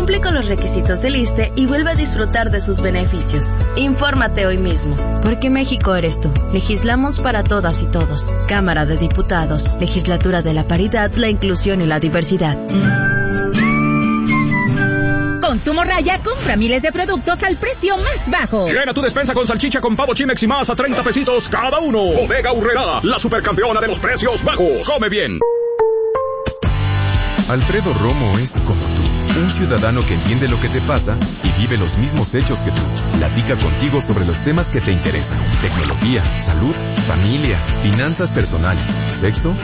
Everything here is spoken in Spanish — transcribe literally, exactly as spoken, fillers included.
Cumple con los requisitos del I S S S T E y vuelve a disfrutar de sus beneficios. Infórmate hoy mismo. Porque México eres tú. Legislamos para todas y todos. Cámara de Diputados. Legislatura de la Paridad, la Inclusión y la Diversidad. Con tu morraya, compra miles de productos al precio más bajo. Llena tu despensa con salchicha con pavo Chimex y más a treinta pesitos cada uno. Bodega Aurrerá, la supercampeona de los precios bajos. Come bien. Alfredo Romo es como tú, un ciudadano que entiende lo que te pasa y vive los mismos hechos que tú. Platica contigo sobre los temas que te interesan: tecnología, salud, familia, finanzas personales, sexo